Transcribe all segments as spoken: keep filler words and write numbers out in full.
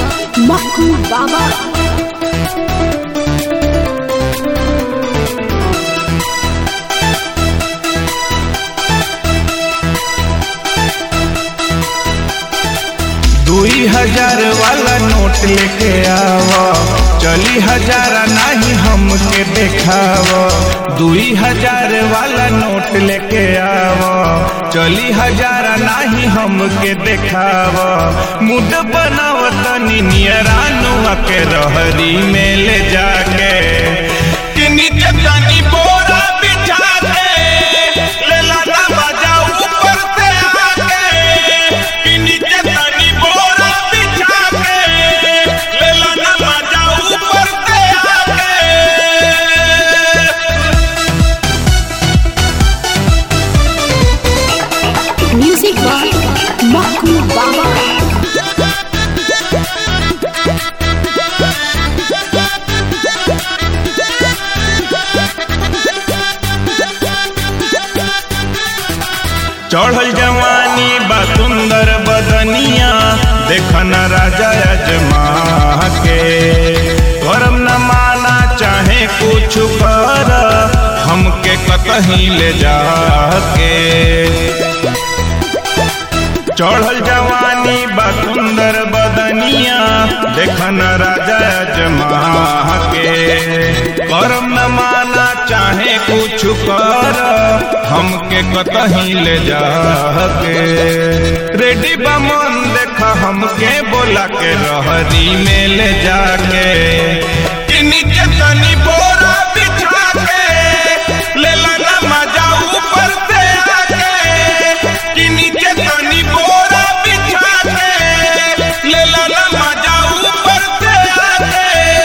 Makku Baba. दुई हजार वाला नोट लेके आवा, चली हजारा नहीं हमके देखावा। दुई हजार वाला नोट लेके आवा, चली हजारा नहीं हमके देखावा। मुड बनाव तनी नियरानुआ के रहरी में ले जाके कि नीचे तनी बोरा बिछा के ले लाना बजा ऊपर से आके कि नीचे तनी बोरा बिछा के ले लाना बजा ऊपर से आके। Music by Makku Baba. चढ़ल जवानी बा सुंदर बदनिया, देखना राजा अजमा के। करम न माना चाहे कुछ कर, हमके कतही ले जाके। चढ़ल जवानी बा सुंदर बदनिया, देखना राजा अजमा के। करम न माना चाहे कुछ कर, हमके कतही ले जाके। रेडी बा मन देखा हमके बोला के रहरी में ले जाके कि नीचे तनी बोरा बिछा के ले लाना मजा ऊपर से आके कि नीचे तनी बोरा बिछा के ले लाना मजा ऊपर से आके।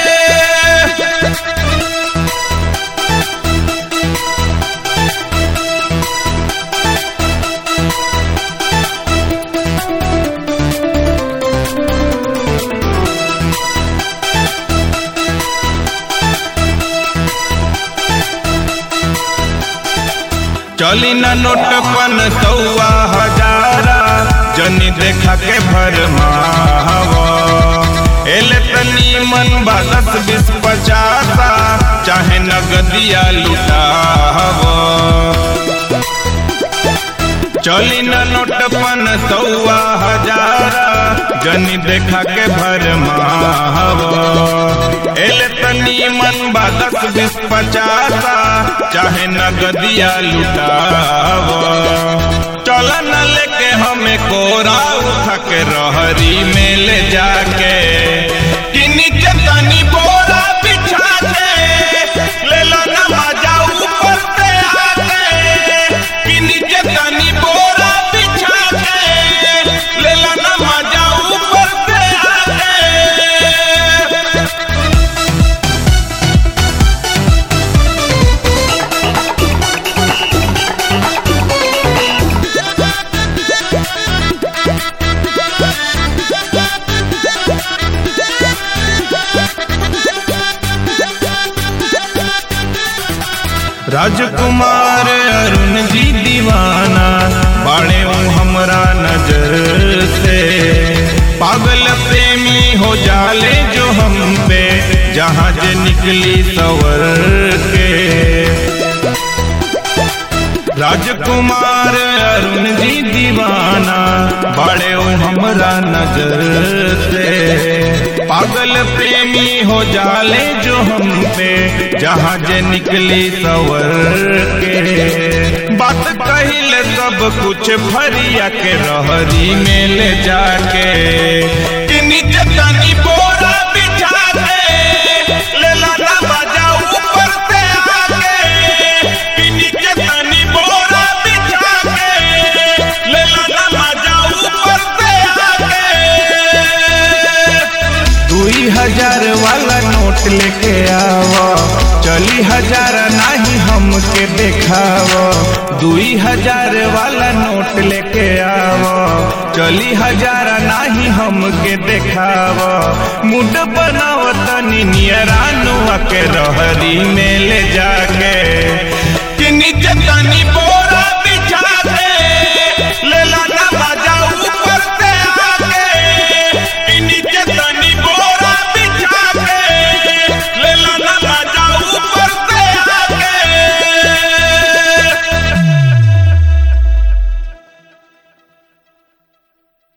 चली न नोट पन सौआ हजारा, जनी देखा के भरमावा। एले तनी मन बा दस बीस पचासा, चाहे नगदिया लुटावा। चली न नोट पन सौआ हजारा, जनी देखा के भरमावा। एले तनी मन बा दस बीस पचासा, चाहे नगदिया लुटावा। चल न लेके हमें कोरा उठा के रहरी में ले जाके कि नीचे तनी बोरा बिछा के ले लो ना मजा ऊपर से आके कि नीचे तनी बोरा बिछा के ले लो ना मजा ऊपर से आके। राजकुमार अरुण जी दीवाना बाड़े हमरा नजर से। पागल प्रेमी हो जाले जो हम पे, जहाज निकली सवर के। राजकुमार अरुण जी दीवाना बाड़े हमरा नजर से। पागल प्रेमी हो जाले जो हम पे, जहाज निकली सवर के। बात कहिले सब कुछ भरिया के रहरी में ले जाके कि नीचे तनी बोरा बिछा के ले लाना बजा ऊपर से आके कि नीचे तनी बोरा बिछा के ले लाना बजा ऊपर से आके। दुई हजार वाला नोट लेके आवा, चली हजारा नहीं हमके देखावा। दुई हजार वाला नोट लेके आवा, चली हजारा नहीं हमके देखावा। मुड बनाव तनी नियरानुआ के रहरी में ले जाके